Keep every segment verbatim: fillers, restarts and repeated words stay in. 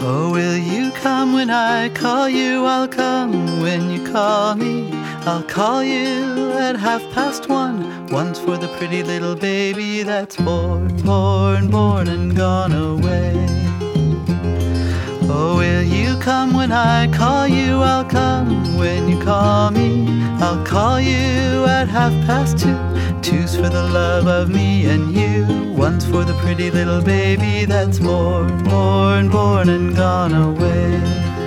Oh, will you come when I call you? I'll come when you call me. I'll call you at half past one. One's for the pretty little baby that's born, born, born and gone away. Oh, will you come when I call you? I'll come when you call me. I'll call you at half past two. Two's for the love of me and you. One's for the pretty little baby that's born, born, born and gone away.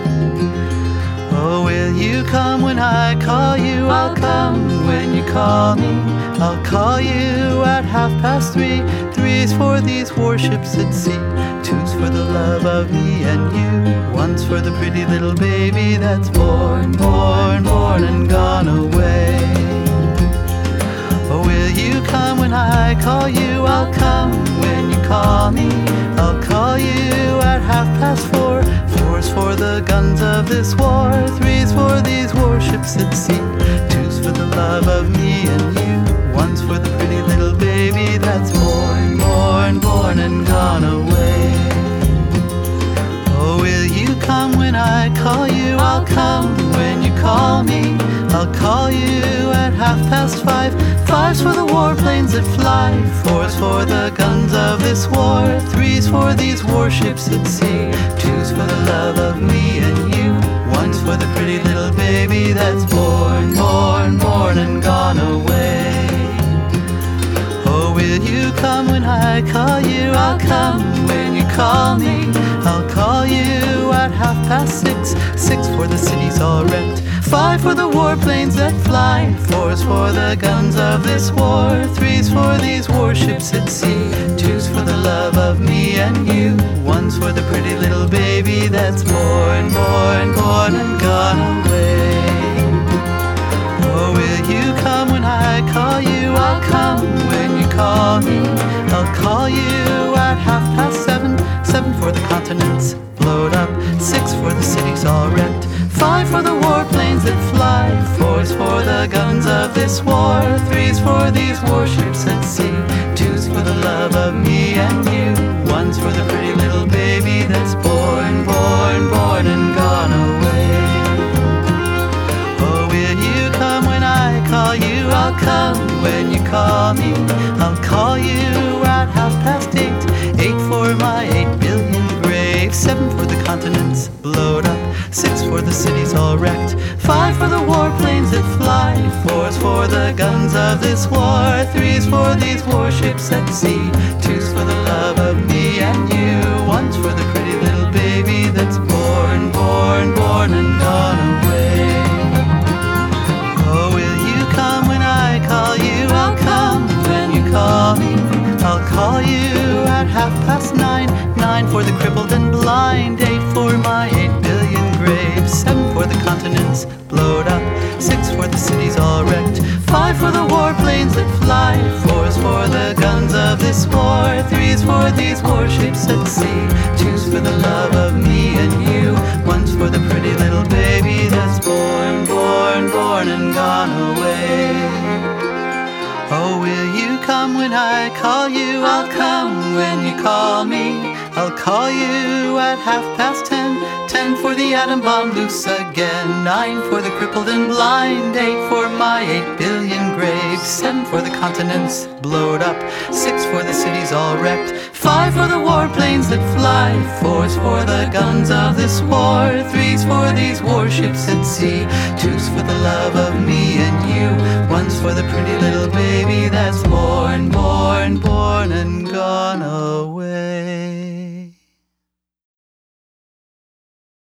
Oh, will you come when I call you? I'll come when you call me. I'll call you at half past three. Three's for these warships at sea. Two's for the love of me and you. One's for the pretty little baby that's born, born, born and gone away. Oh, will you come when I call you? I'll come when you call me. I'll call you at half past four. Four's for the guns of this war. Three's for these warships at sea. Two's for the love of me and you. One's for the pretty little baby that's born, born, born and gone away. Oh, will you come when I call you? I'll come when you call me. I'll call you at half past five. Five's for the warplanes that fly. Four's for the guns of this war. Three's for these warships at sea. Two's for the love of me and you. One's for the pretty little baby that's born, born, born and gone away. Oh, will you come when I call you? I'll come when you call me. I'll call you at half past six. Six for the city's all wrecked. Five for the warplanes that fly. Four's for the guns of this war. Three's for these warships at sea. Two's for the love of me and you. One's for the pretty little baby that's born, born, born and gone away. Oh, will you come when I call you? I'll come when you call me. I'll call you at half past seven. Seven for the continents blowed up. Six for the cities all wrecked. Five for the warplanes that fly. Four's for the guns of this war. Three's for these warships at sea. Two's for the love of me and you. One's for the pretty little baby that's born, born, born and gone away. Oh, will you come when I call you? I'll come when you call me. I'll call you at half past eight. Eight for my eight billion graves. Seven for the continents blowed up. Six for the cities all wrecked. Five for the warplanes that fly. Four's for the guns of this war. Three's for these warships at sea. Two's for the love of me and you. One's for the pretty little baby that's born, born, born and gone away. Oh, will you come when I call you? I'll come when you call me. I'll call you at half past nine. Nine for the crippled and blind. Eight for my eight billion graves. Seven for the continents blowed up. Six for the cities all wrecked. Five for the warplanes that fly. Four's for the guns of this war. Three's for these warships at sea. Two's for the love of me and you. One's for the pretty little baby that's born, born, born and gone away. Oh, will you come when I call you? I'll come when you call me. I'll call you at half past ten. Ten for the atom bomb loose again. Nine for the crippled and blind. Eight for my eight billion graves. Seven for the continents blowed up. Six for the cities all wrecked. Five for the warplanes that fly. Four's for the guns of this war. Three's for these warships at sea. Two's for the love of me and you. One's for the pretty little baby that's born, born, born and gone away.